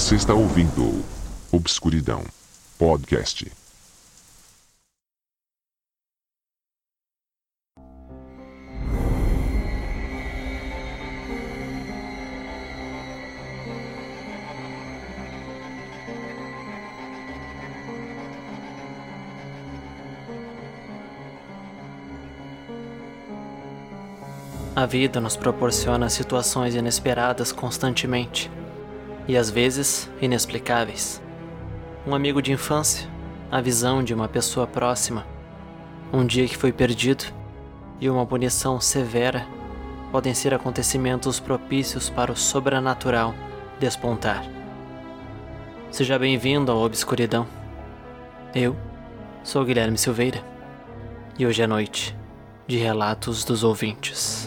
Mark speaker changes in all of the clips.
Speaker 1: Você está ouvindo Obscuridão Podcast.
Speaker 2: A vida nos proporciona situações inesperadas constantemente, e às vezes inexplicáveis. Um amigo de infância, a visão de uma pessoa próxima, um dia que foi perdido e uma punição severa podem ser acontecimentos propícios para o sobrenatural despontar. Seja bem-vindo ao Obscuridão. Eu sou Guilherme Silveira e hoje é noite de Relatos dos Ouvintes.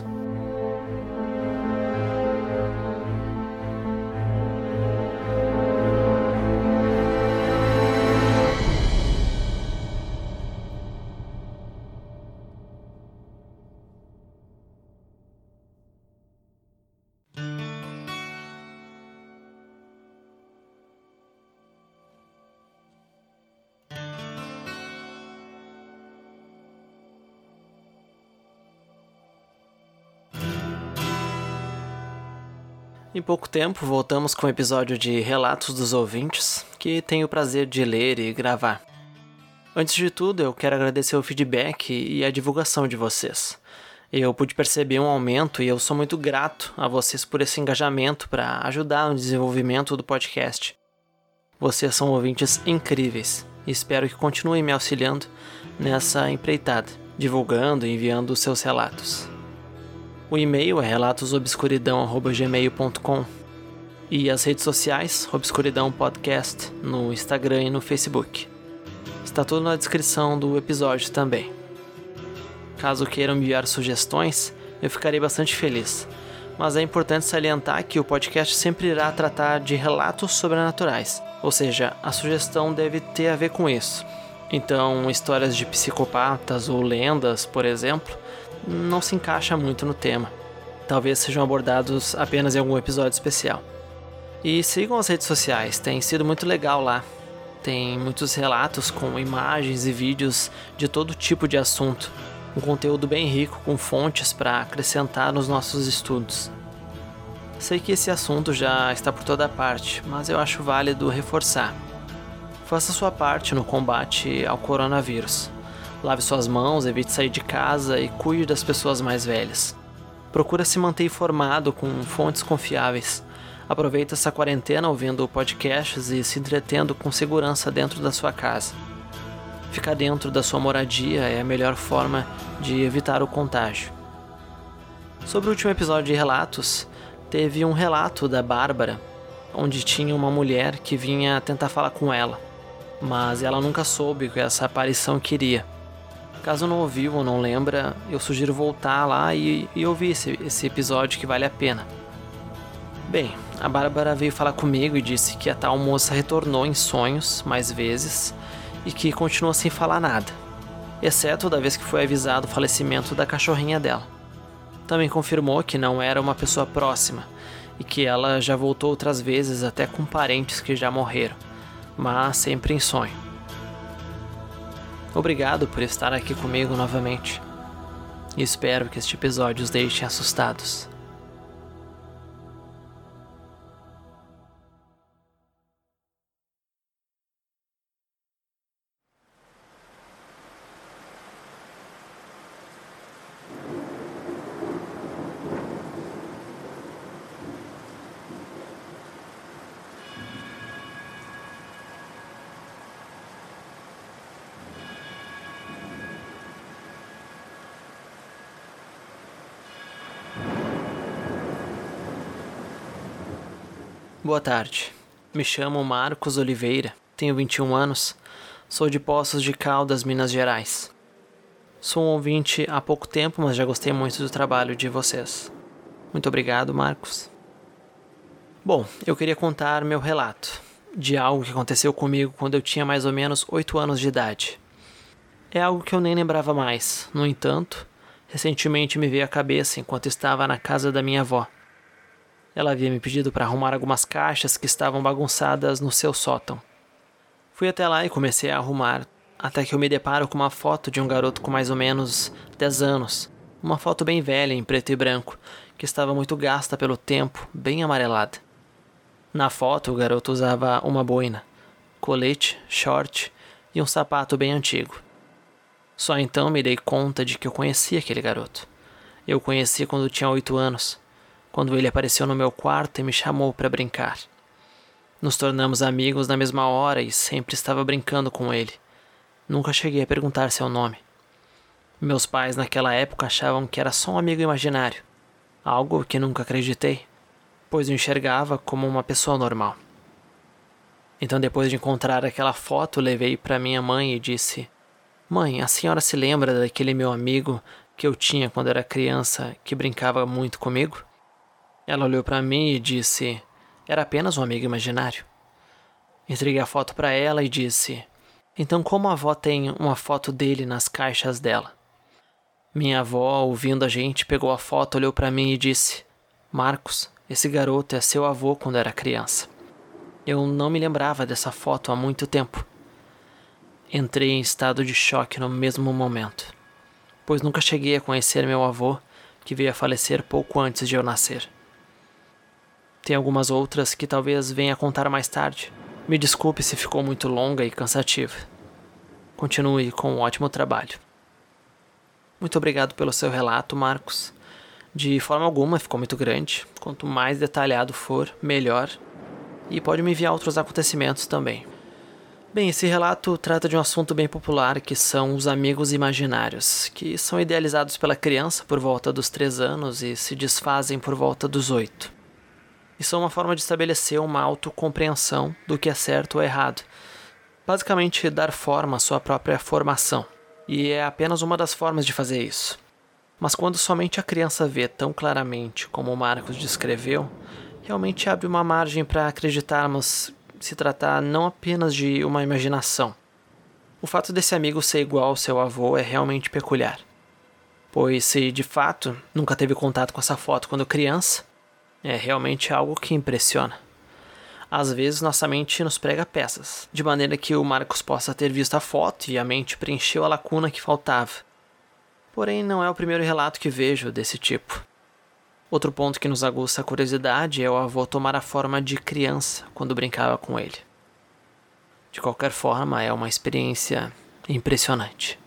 Speaker 2: Em pouco tempo, voltamos com o episódio de Relatos dos Ouvintes, que tenho o prazer de ler e gravar. Antes de tudo, eu quero agradecer o feedback e a divulgação de vocês. Eu pude perceber um aumento e eu sou muito grato a vocês por esse engajamento para ajudar no desenvolvimento do podcast. Vocês são ouvintes incríveis e espero que continuem me auxiliando nessa empreitada, divulgando e enviando os seus relatos. O e-mail é relatosobscuridão@gmail.com e as redes sociais, Obscuridão Podcast, no Instagram e no Facebook. Está tudo na descrição do episódio também. Caso queiram enviar sugestões, eu ficarei bastante feliz. Mas é importante salientar que o podcast sempre irá tratar de relatos sobrenaturais, ou seja, a sugestão deve ter a ver com isso. Então, histórias de psicopatas ou lendas, por exemplo, não se encaixa muito no tema. Talvez sejam abordados apenas em algum episódio especial. E sigam as redes sociais, tem sido muito legal lá. Tem muitos relatos com imagens e vídeos de todo tipo de assunto. Um conteúdo bem rico com fontes para acrescentar nos nossos estudos. Sei que esse assunto já está por toda parte, mas eu acho válido reforçar. Faça sua parte no combate ao coronavírus. Lave suas mãos, evite sair de casa e cuide das pessoas mais velhas. Procura se manter informado com fontes confiáveis. Aproveita essa quarentena ouvindo podcasts e se entretendo com segurança dentro da sua casa. Ficar dentro da sua moradia é a melhor forma de evitar o contágio. Sobre o último episódio de relatos, teve um relato da Bárbara, onde tinha uma mulher que vinha tentar falar com ela, mas ela nunca soube o que essa aparição queria. Caso não ouviu ou não lembra, eu sugiro voltar lá e ouvir esse episódio que vale a pena. Bem, a Bárbara veio falar comigo e disse que a tal moça retornou em sonhos mais vezes e que continua sem falar nada, exceto da vez que foi avisado o falecimento da cachorrinha dela. Também confirmou que não era uma pessoa próxima e que ela já voltou outras vezes até com parentes que já morreram, mas sempre em sonho. Obrigado por estar aqui comigo novamente. E espero que este episódio os deixe assustados. Boa tarde, me chamo Marcos Oliveira, tenho 21 anos, sou de Poços de Caldas, Minas Gerais. Sou um ouvinte há pouco tempo, mas já gostei muito do trabalho de vocês. Muito obrigado, Marcos. Bom, eu queria contar meu relato de algo que aconteceu comigo quando eu tinha mais ou menos 8 anos de idade. É algo que eu nem lembrava mais, no entanto, recentemente me veio à cabeça enquanto estava na casa da minha avó. Ela havia me pedido para arrumar algumas caixas que estavam bagunçadas no seu sótão. Fui até lá e comecei a arrumar, até que eu me deparo com uma foto de um garoto com mais ou menos 10 anos. Uma foto bem velha, em preto e branco, que estava muito gasta pelo tempo, bem amarelada. Na foto, o garoto usava uma boina, colete, short e um sapato bem antigo. Só então me dei conta de que eu conhecia aquele garoto. Eu o conheci quando tinha 8 anos, quando ele apareceu no meu quarto e me chamou para brincar. Nos tornamos amigos na mesma hora e sempre estava brincando com ele. Nunca cheguei a perguntar seu nome. Meus pais naquela época achavam que era só um amigo imaginário, algo que nunca acreditei, pois o enxergava como uma pessoa normal. Então, depois de encontrar aquela foto, levei para minha mãe e disse: "Mãe, a senhora se lembra daquele meu amigo que eu tinha quando era criança, que brincava muito comigo?" Ela olhou para mim e disse: "Era apenas um amigo imaginário." Entreguei a foto para ela e disse: "Então como a avó tem uma foto dele nas caixas dela?" Minha avó, ouvindo a gente, pegou a foto, olhou para mim e disse: "Marcos, esse garoto é seu avô quando era criança." Eu não me lembrava dessa foto há muito tempo. Entrei em estado de choque no mesmo momento, pois nunca cheguei a conhecer meu avô, que veio a falecer pouco antes de eu nascer. Tem algumas outras que talvez venha a contar mais tarde. Me desculpe se ficou muito longa e cansativa. Continue com um ótimo trabalho. Muito obrigado pelo seu relato, Marcos. De forma alguma ficou muito grande. Quanto mais detalhado for, melhor. E pode me enviar outros acontecimentos também. Bem, esse relato trata de um assunto bem popular, que são os amigos imaginários, que são idealizados pela criança por volta dos 3 anos e se desfazem por volta dos 8. E são uma forma de estabelecer uma autocompreensão do que é certo ou errado. Basicamente, dar forma à sua própria formação. E é apenas uma das formas de fazer isso. Mas quando somente a criança vê tão claramente como o Marcos descreveu, realmente abre uma margem para acreditarmos se tratar não apenas de uma imaginação. O fato desse amigo ser igual ao seu avô é realmente peculiar. Pois se de fato nunca teve contato com essa foto quando criança, é realmente algo que impressiona. Às vezes nossa mente nos prega peças, de maneira que o Marcos possa ter visto a foto e a mente preencheu a lacuna que faltava. Porém, não é o primeiro relato que vejo desse tipo. Outro ponto que nos aguça a curiosidade é o avô tomar a forma de criança quando brincava com ele. De qualquer forma, é uma experiência impressionante.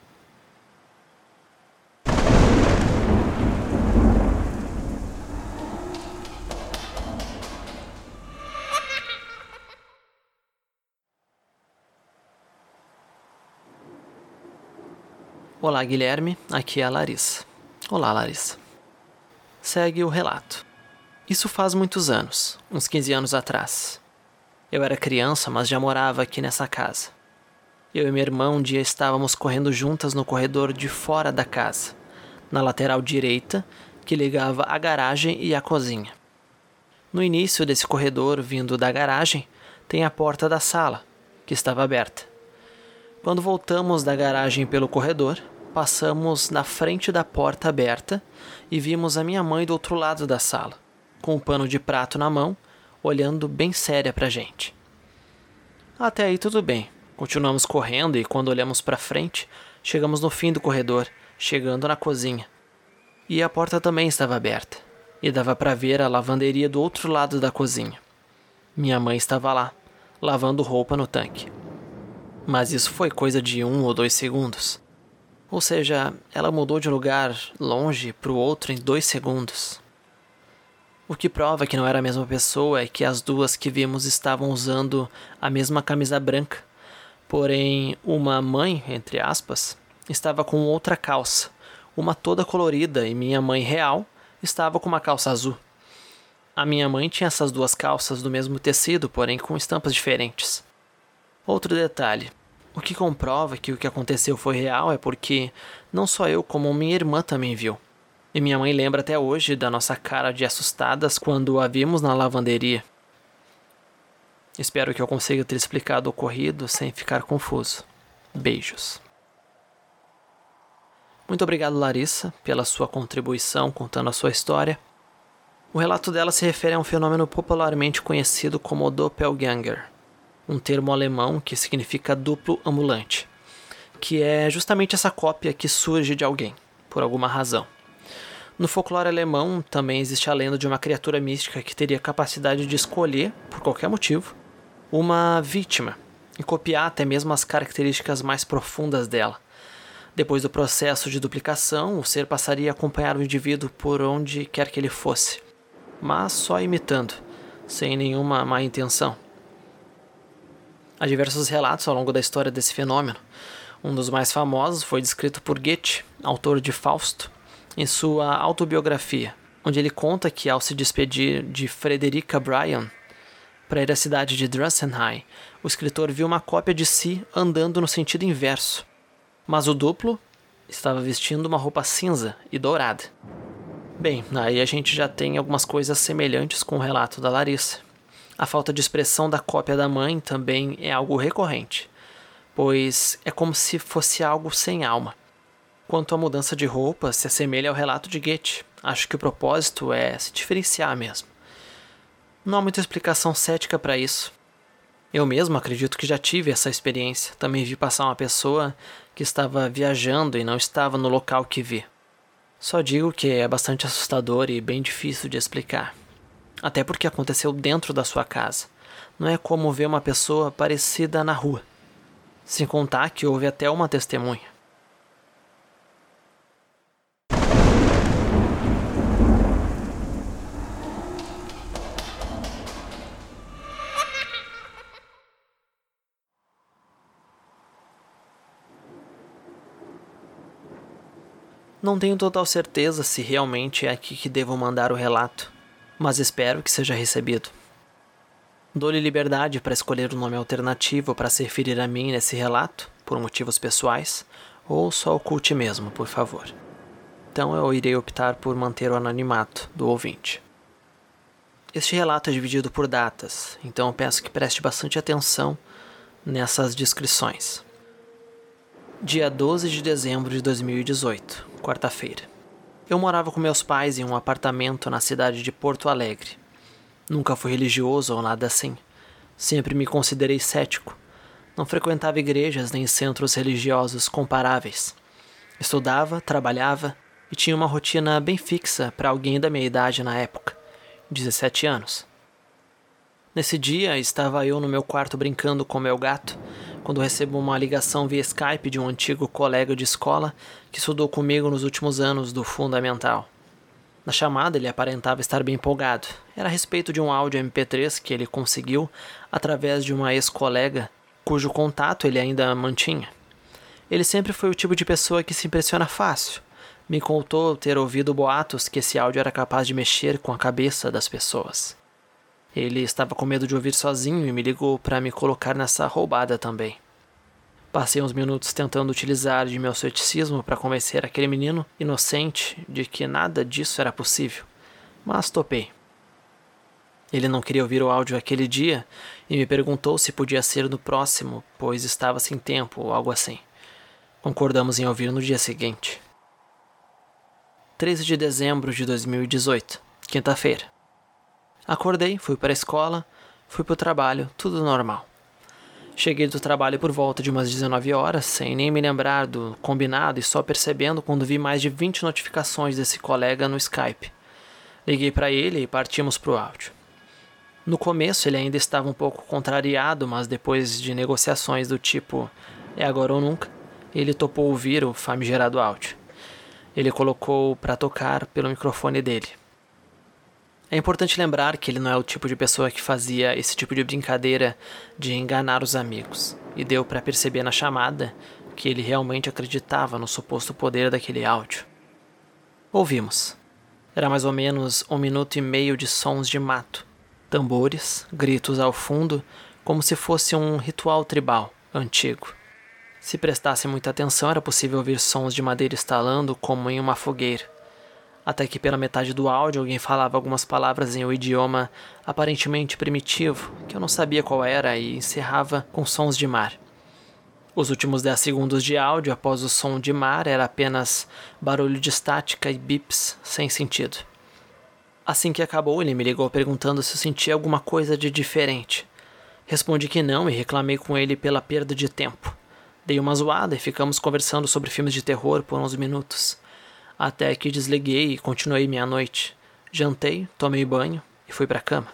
Speaker 2: Olá, Guilherme, aqui é a Larissa. Olá, Larissa. Segue o relato. Isso faz muitos anos, uns 15 anos atrás. Eu era criança, mas já morava aqui nessa casa. Eu e meu irmão um dia estávamos correndo juntas no corredor de fora da casa, na lateral direita, que ligava a garagem e a cozinha. No início desse corredor, vindo da garagem, tem a porta da sala, que estava aberta. Quando voltamos da garagem pelo corredor, passamos na frente da porta aberta e vimos a minha mãe do outro lado da sala, com um pano de prato na mão, olhando bem séria pra gente. Até aí tudo bem. Continuamos correndo e quando olhamos pra frente, chegamos no fim do corredor, chegando na cozinha. E a porta também estava aberta, e dava pra ver a lavanderia do outro lado da cozinha. Minha mãe estava lá, lavando roupa no tanque. Mas isso foi coisa de 1 ou 2 segundos. Ou seja, ela mudou de lugar longe para o outro em 2 segundos. O que prova que não era a mesma pessoa é que as duas que vimos estavam usando a mesma camisa branca. Porém, uma mãe, entre aspas, estava com outra calça, uma toda colorida, e minha mãe real estava com uma calça azul. A minha mãe tinha essas 2 calças do mesmo tecido, porém com estampas diferentes. Outro detalhe, o que comprova que o que aconteceu foi real é porque não só eu como minha irmã também viu. E minha mãe lembra até hoje da nossa cara de assustadas quando a vimos na lavanderia. Espero que eu consiga ter explicado o ocorrido sem ficar confuso. Beijos. Muito obrigado, Larissa, pela sua contribuição contando a sua história. O relato dela se refere a um fenômeno popularmente conhecido como Doppelganger, um termo alemão que significa duplo ambulante, que é justamente essa cópia que surge de alguém, por alguma razão. No folclore alemão também existe a lenda de uma criatura mística que teria capacidade de escolher, por qualquer motivo, uma vítima e copiar até mesmo as características mais profundas dela. Depois do processo de duplicação, o ser passaria a acompanhar o indivíduo por onde quer que ele fosse, mas só imitando, sem nenhuma má intenção. Há diversos relatos ao longo da história desse fenômeno. Um dos mais famosos foi descrito por Goethe, autor de Fausto, em sua autobiografia, onde ele conta que ao se despedir de Frederica Bryan para ir à cidade de Drusenheim, o escritor viu uma cópia de si andando no sentido inverso, mas o duplo estava vestindo uma roupa cinza e dourada. Bem, aí a gente já tem algumas coisas semelhantes com o relato da Larissa. A falta de expressão da cópia da mãe também é algo recorrente, pois é como se fosse algo sem alma. Quanto à mudança de roupa, se assemelha ao relato de Goethe. Acho que o propósito é se diferenciar mesmo. Não há muita explicação cética para isso. Eu mesmo acredito que já tive essa experiência. Também vi passar uma pessoa que estava viajando e não estava no local que vi. Só digo que é bastante assustador e bem difícil de explicar. Até porque aconteceu dentro da sua casa. Não é como ver uma pessoa parecida na rua. Sem contar que houve até uma testemunha. Não tenho total certeza se realmente é aqui que devo mandar o relato, mas espero que seja recebido. Dou-lhe liberdade para escolher um nome alternativo para se referir a mim nesse relato, por motivos pessoais, ou só oculte mesmo, por favor. Então eu irei optar por manter o anonimato do ouvinte. Este relato é dividido por datas, então eu peço que preste bastante atenção nessas descrições. Dia 12 de dezembro de 2018, quarta-feira. Eu morava com meus pais em um apartamento na cidade de Porto Alegre. Nunca fui religioso ou nada assim. Sempre me considerei cético. Não frequentava igrejas nem centros religiosos comparáveis. Estudava, trabalhava e tinha uma rotina bem fixa para alguém da minha idade na época, 17 anos. Nesse dia, estava eu no meu quarto brincando com meu gato, quando recebo uma ligação via Skype de um antigo colega de escola que estudou comigo nos últimos anos do fundamental. Na chamada, ele aparentava estar bem empolgado. Era a respeito de um áudio MP3 que ele conseguiu através de uma ex-colega, cujo contato ele ainda mantinha. Ele sempre foi o tipo de pessoa que se impressiona fácil. Me contou ter ouvido boatos que esse áudio era capaz de mexer com a cabeça das pessoas. Ele estava com medo de ouvir sozinho e me ligou para me colocar nessa roubada também. Passei uns minutos tentando utilizar de meu ceticismo para convencer aquele menino inocente de que nada disso era possível, mas topei. Ele não queria ouvir o áudio aquele dia e me perguntou se podia ser no próximo, pois estava sem tempo ou algo assim. Concordamos em ouvir no dia seguinte. 13 de dezembro de 2018, quinta-feira. Acordei, fui para a escola, fui para o trabalho, tudo normal. Cheguei do trabalho por volta de umas 19 horas, sem nem me lembrar do combinado e só percebendo quando vi mais de 20 notificações desse colega no Skype. Liguei para ele e partimos para o áudio. No começo ele ainda estava um pouco contrariado, mas depois de negociações do tipo é agora ou nunca, ele topou ouvir o famigerado áudio. Ele colocou para tocar pelo microfone dele. É importante lembrar que ele não é o tipo de pessoa que fazia esse tipo de brincadeira de enganar os amigos, e deu para perceber na chamada que ele realmente acreditava no suposto poder daquele áudio. Ouvimos. Era mais ou menos 1 minuto e meio de sons de mato, tambores, gritos ao fundo, como se fosse um ritual tribal antigo. Se prestasse muita atenção, era possível ouvir sons de madeira estalando como em uma fogueira. Até que pela metade do áudio alguém falava algumas palavras em um idioma aparentemente primitivo, que eu não sabia qual era, e encerrava com sons de mar. Os últimos 10 segundos de áudio após o som de mar era apenas barulho de estática e bips sem sentido. Assim que acabou, ele me ligou perguntando se eu sentia alguma coisa de diferente. Respondi que não e reclamei com ele pela perda de tempo. Dei uma zoada e ficamos conversando sobre filmes de terror por uns minutos. Até que desliguei e continuei minha noite. Jantei, tomei banho e fui pra cama.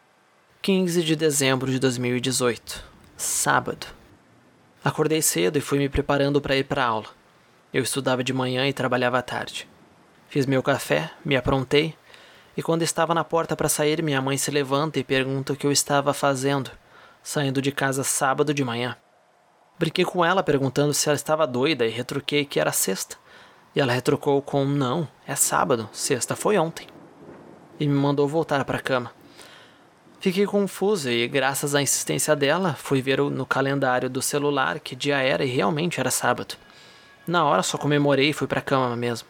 Speaker 2: 15 de dezembro de 2018. Sábado. Acordei cedo e fui me preparando para ir pra aula. Eu estudava de manhã e trabalhava à tarde. Fiz meu café, me aprontei, e quando estava na porta para sair, minha mãe se levanta e pergunta o que eu estava fazendo, saindo de casa sábado de manhã. Brinquei com ela perguntando se ela estava doida e retruquei que era sexta. E ela retrucou com não, é sábado, sexta foi ontem. E me mandou voltar para a cama. Fiquei confuso e, graças à insistência dela, fui ver no calendário do celular que dia era e realmente era sábado. Na hora só comemorei e fui para a cama mesmo.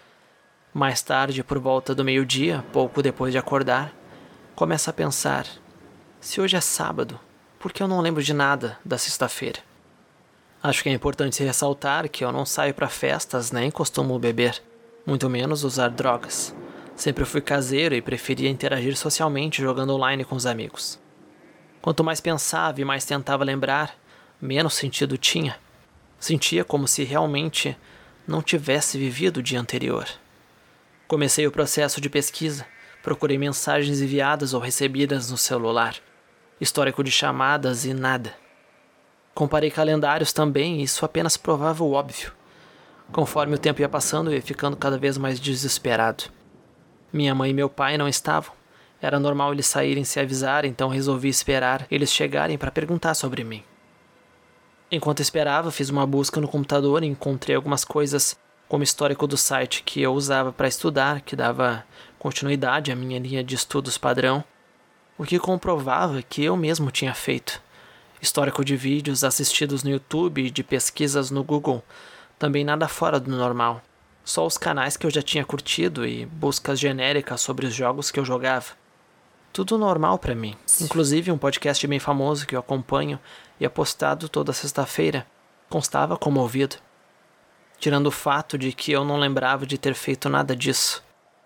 Speaker 2: Mais tarde, por volta do meio-dia, pouco depois de acordar, começo a pensar, se hoje é sábado, por que eu não lembro de nada da sexta-feira? Acho que é importante ressaltar que eu não saio para festas nem costumo beber, muito menos usar drogas. Sempre fui caseiro e preferia interagir socialmente jogando online com os amigos. Quanto mais pensava e mais tentava lembrar, menos sentido tinha. Sentia como se realmente não tivesse vivido o dia anterior. Comecei o processo de pesquisa, procurei mensagens enviadas ou recebidas no celular, histórico de chamadas e nada. Comparei calendários também e isso apenas provava o óbvio. Conforme o tempo ia passando, eu ia ficando cada vez mais desesperado. Minha mãe e meu pai não estavam. Era normal eles saírem se avisar, então resolvi esperar eles chegarem para perguntar sobre mim. Enquanto esperava, fiz uma busca no computador e encontrei algumas coisas como histórico do site que eu usava para estudar, que dava continuidade à minha linha de estudos padrão, o que comprovava que eu mesmo tinha feito. Histórico de vídeos assistidos no YouTube e de pesquisas no Google, também nada fora do normal. Só os canais que eu já tinha curtido e buscas genéricas sobre os jogos que eu jogava. Tudo normal para mim. Inclusive um podcast bem famoso que eu acompanho e é postado toda sexta-feira, constava como ouvido. Tirando o fato de que eu não lembrava de ter feito nada disso.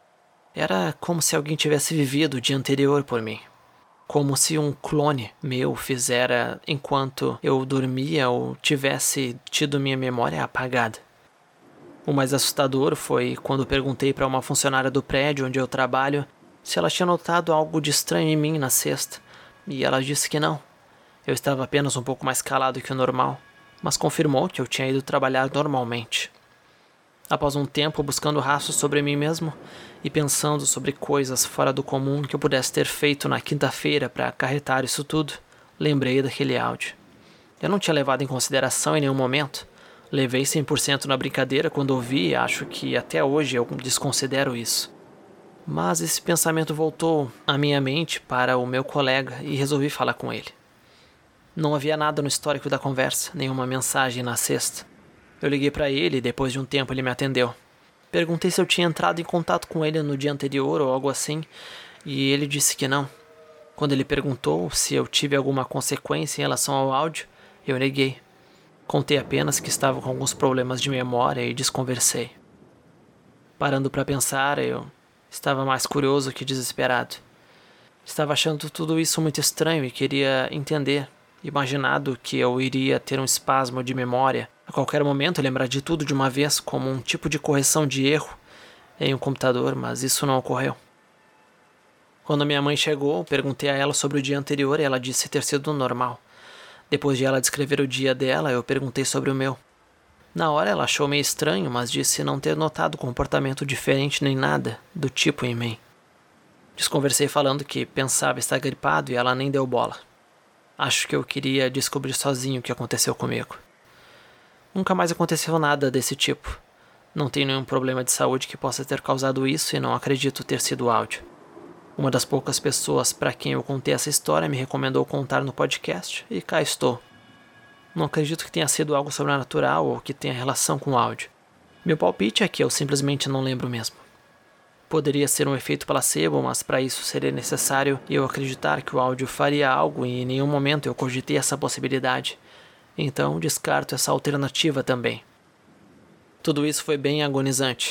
Speaker 2: Era como se alguém tivesse vivido o dia anterior por mim. Como se um clone meu fizera enquanto eu dormia ou tivesse tido minha memória apagada. O mais assustador foi quando perguntei para uma funcionária do prédio onde eu trabalho se ela tinha notado algo de estranho em mim na sexta, e ela disse que não. Eu estava apenas um pouco mais calado que o normal, mas confirmou que eu tinha ido trabalhar normalmente. Após um tempo buscando rastros sobre mim mesmo e pensando sobre coisas fora do comum que eu pudesse ter feito na quinta-feira para acarretar isso tudo, lembrei daquele áudio. Eu não tinha levado em consideração em nenhum momento. Levei 100% na brincadeira quando ouvi e acho que até hoje eu desconsidero isso. Mas esse pensamento voltou à minha mente para o meu colega e resolvi falar com ele. Não havia nada no histórico da conversa, nenhuma mensagem na sexta. Eu liguei para ele e depois de um tempo ele me atendeu. Perguntei se eu tinha entrado em contato com ele no dia anterior ou algo assim, e ele disse que não. Quando ele perguntou se eu tive alguma consequência em relação ao áudio, eu neguei. Contei apenas que estava com alguns problemas de memória e desconversei. Parando para pensar, eu estava mais curioso que desesperado. Estava achando tudo isso muito estranho e queria entender, imaginado que eu iria ter um espasmo de memória, a qualquer momento lembrar de tudo de uma vez como um tipo de correção de erro em um computador, mas isso não ocorreu. Quando minha mãe chegou, perguntei a ela sobre o dia anterior e ela disse ter sido normal. Depois de ela descrever o dia dela, eu perguntei sobre o meu. Na hora ela achou meio estranho, mas disse não ter notado comportamento diferente nem nada do tipo em mim. Desconversei falando que pensava estar gripado e ela nem deu bola. Acho que eu queria descobrir sozinho o que aconteceu comigo. Nunca mais aconteceu nada desse tipo. Não tenho nenhum problema de saúde que possa ter causado isso e não acredito ter sido áudio. Uma das poucas pessoas para quem eu contei essa história me recomendou contar no podcast e cá estou. Não acredito que tenha sido algo sobrenatural ou que tenha relação com o áudio. Meu palpite é que eu simplesmente não lembro mesmo. Poderia ser um efeito placebo, mas para isso seria necessário eu acreditar que o áudio faria algo e em nenhum momento eu cogitei essa possibilidade. Então descarto essa alternativa também. Tudo isso foi bem agonizante.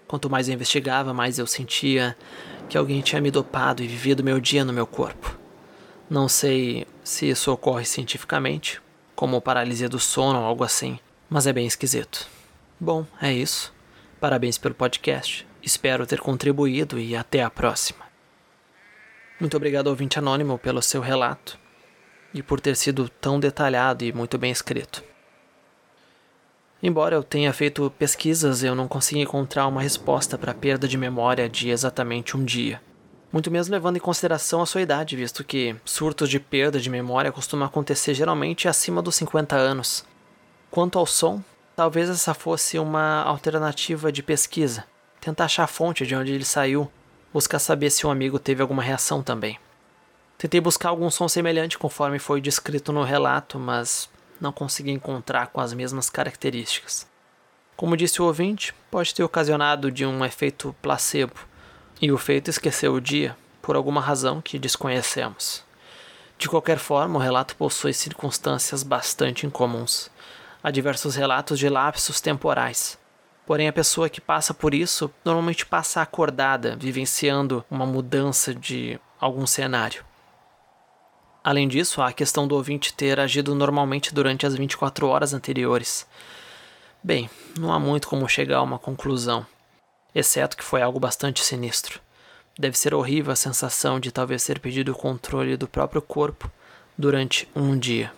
Speaker 2: Quanto mais eu investigava, mais eu sentia que alguém tinha me dopado e vivido meu dia no meu corpo. Não sei se isso ocorre cientificamente, como paralisia do sono ou algo assim, mas é bem esquisito. Bom, é isso. Parabéns pelo podcast. Espero ter contribuído e até a próxima. Muito obrigado, ouvinte anônimo, pelo seu relato e por ter sido tão detalhado e muito bem escrito. Embora eu tenha feito pesquisas, eu não consegui encontrar uma resposta para a perda de memória de exatamente um dia. Muito mesmo levando em consideração a sua idade, visto que surtos de perda de memória costumam acontecer geralmente acima dos 50 anos. Quanto ao som, talvez essa fosse uma alternativa de pesquisa. Tentar achar a fonte de onde ele saiu, buscar saber se um amigo teve alguma reação também. Tentei buscar algum som semelhante conforme foi descrito no relato, mas não consegui encontrar com as mesmas características. Como disse o ouvinte, pode ter ocasionado de um efeito placebo, e o feito esqueceu o dia, por alguma razão que desconhecemos. De qualquer forma, o relato possui circunstâncias bastante incomuns. Há diversos relatos de lapsos temporais. Porém, a pessoa que passa por isso normalmente passa acordada, vivenciando uma mudança de algum cenário. Além disso, há a questão do ouvinte ter agido normalmente durante as 24 horas anteriores. Bem, não há muito como chegar a uma conclusão, exceto que foi algo bastante sinistro. Deve ser horrível a sensação de talvez ter perdido o controle do próprio corpo durante um dia.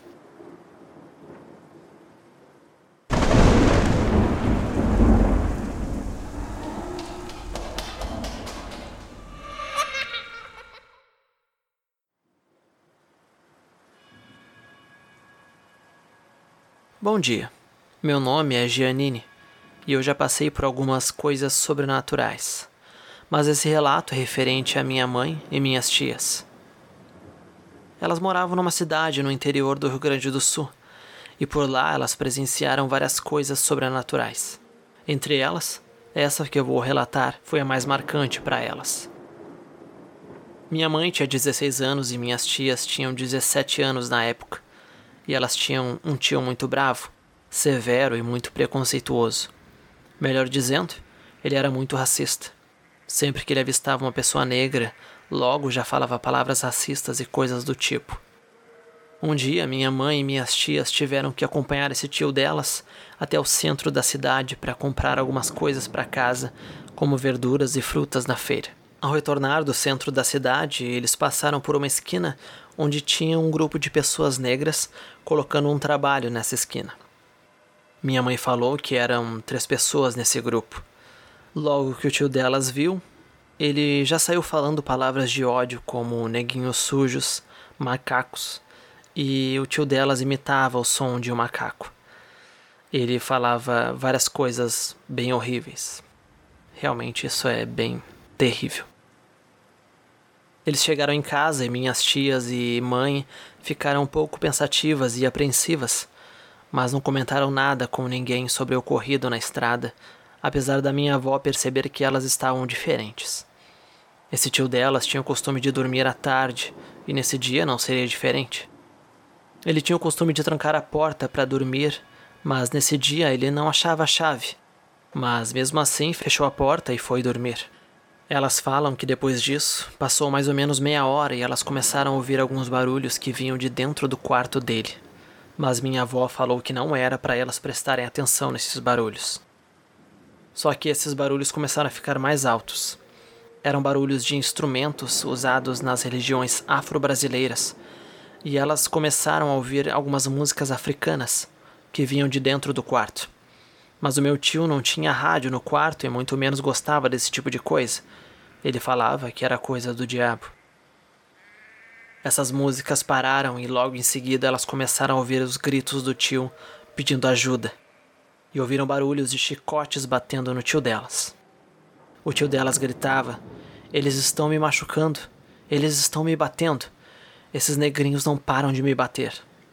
Speaker 2: Bom dia, meu nome é Giannini e eu já passei por algumas coisas sobrenaturais, mas esse relato é referente à minha mãe e minhas tias. Elas moravam numa cidade no interior do Rio Grande do Sul e por lá elas presenciaram várias coisas sobrenaturais. Entre elas, essa que eu vou relatar foi a mais marcante para elas. Minha mãe tinha 16 anos e minhas tias tinham 17 anos na época. E elas tinham um tio muito bravo, severo e muito preconceituoso. Melhor dizendo, ele era muito racista. Sempre que ele avistava uma pessoa negra, logo já falava palavras racistas e coisas do tipo. Um dia, minha mãe e minhas tias tiveram que acompanhar esse tio delas até o centro da cidade para comprar algumas coisas para casa, como verduras e frutas na feira. Ao retornar do centro da cidade, eles passaram por uma esquina onde tinha um grupo de pessoas negras colocando um trabalho nessa esquina. Minha mãe falou que eram 3 pessoas nesse grupo. Logo que o tio delas viu, ele já saiu falando palavras de ódio como neguinhos sujos, macacos, e o tio delas imitava o som de um macaco. Ele falava várias coisas bem horríveis. Realmente isso é bem terrível. Eles chegaram em casa e minhas tias e mãe ficaram um pouco pensativas e apreensivas, mas não comentaram nada com ninguém sobre o ocorrido na estrada, apesar da minha avó perceber que elas estavam diferentes. Esse tio delas tinha o costume de dormir à tarde, e nesse dia não seria diferente. Ele tinha o costume de trancar a porta para dormir, mas nesse dia ele não achava a chave, mas mesmo assim fechou a porta e foi dormir. Elas falam que depois disso, passou mais ou menos meia hora e elas começaram a ouvir alguns barulhos que vinham de dentro do quarto dele. Mas minha avó falou que não era para elas prestarem atenção nesses barulhos. Só que esses barulhos começaram a ficar mais altos. Eram barulhos de instrumentos usados nas religiões afro-brasileiras, e elas começaram a ouvir algumas músicas africanas que vinham de dentro do quarto. Mas o meu tio não tinha rádio no quarto e muito menos gostava desse tipo de coisa. Ele falava que era coisa do diabo. Essas músicas pararam e logo em seguida elas começaram a ouvir os gritos do tio pedindo ajuda. E ouviram barulhos de chicotes batendo no tio delas. O tio delas gritava: "Eles estão me machucando, eles estão me batendo. Esses negrinhos não param de me bater."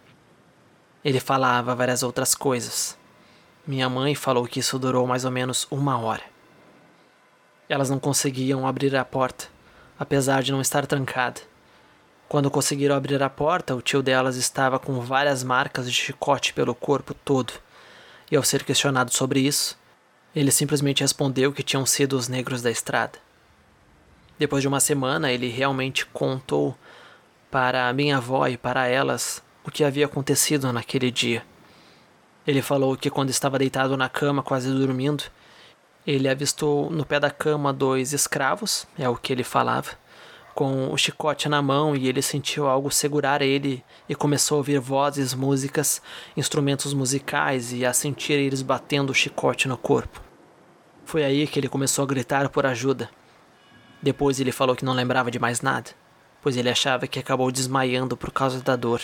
Speaker 2: Ele falava várias outras coisas. Minha mãe falou que isso durou mais ou menos 1 hora. Elas não conseguiam abrir a porta, apesar de não estar trancada. Quando conseguiram abrir a porta, o tio delas estava com várias marcas de chicote pelo corpo todo. E ao ser questionado sobre isso, Ele simplesmente respondeu que tinham sido os negros da estrada. Depois de uma semana, ele realmente contou para a minha avó e para elas o que havia acontecido naquele dia. Ele falou que quando estava deitado na cama, quase dormindo, ele avistou no pé da cama 2 escravos, é o que ele falava, com o chicote na mão, e ele sentiu algo segurar ele e começou a ouvir vozes, músicas, instrumentos musicais e a sentir eles batendo o chicote no corpo. Foi aí que ele começou a gritar por ajuda. Depois ele falou que não lembrava de mais nada, pois ele achava que acabou desmaiando por causa da dor.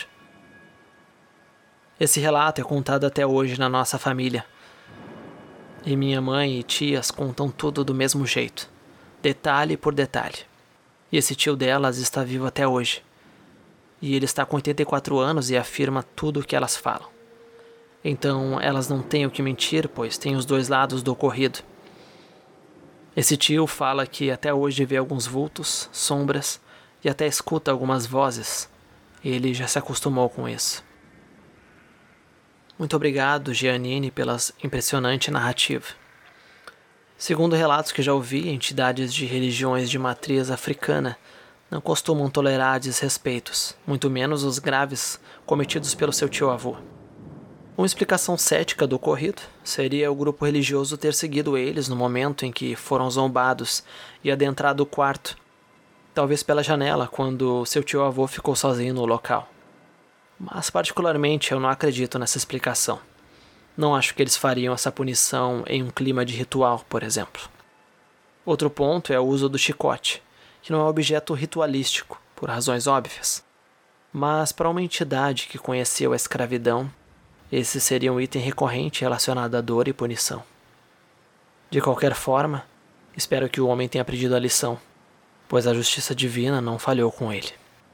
Speaker 2: Esse relato é contado até hoje na nossa família. E minha mãe e tias contam tudo do mesmo jeito, detalhe por detalhe. E esse tio delas está vivo até hoje. E ele está com 84 anos e afirma tudo o que elas falam. Então elas não têm o que mentir, pois tem os 2 lados do ocorrido. Esse tio fala que até hoje vê alguns vultos, sombras e até escuta algumas vozes. Ele já se acostumou com isso. Muito obrigado, Giannini, pela impressionante narrativa. Segundo relatos que já ouvi, entidades de religiões de matriz africana não costumam tolerar desrespeitos, muito menos os graves cometidos pelo seu tio-avô. Uma explicação cética do ocorrido seria o grupo religioso ter seguido eles no momento em que foram zombados e adentrado o quarto, talvez pela janela, quando seu tio-avô ficou sozinho no local. Mas particularmente eu não acredito nessa explicação. Não acho que eles fariam essa punição em um clima de ritual, por exemplo. Outro ponto é o uso do chicote, que não é objeto ritualístico, por razões óbvias. Mas para uma entidade que conheceu a escravidão, esse seria um item recorrente relacionado à dor e punição. De qualquer forma, espero que o homem tenha aprendido a lição, pois a justiça divina não falhou com ele.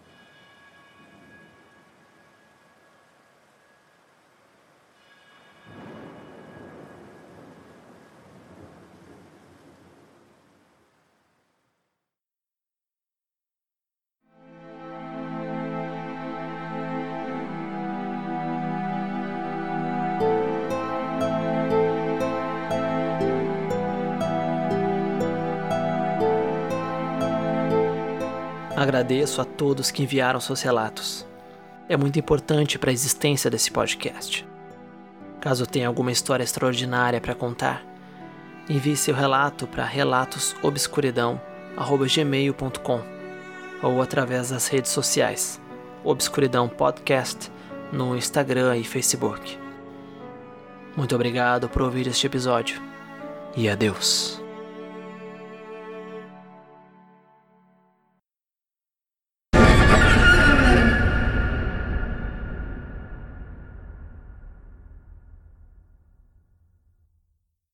Speaker 2: Agradeço a todos que enviaram seus relatos. É muito importante para a existência desse podcast. Caso tenha alguma história extraordinária para contar, envie seu relato para relatosobscuridão@gmail.com ou através das redes sociais, Obscuridão Podcast, no Instagram e Facebook. Muito obrigado por ouvir este episódio e adeus.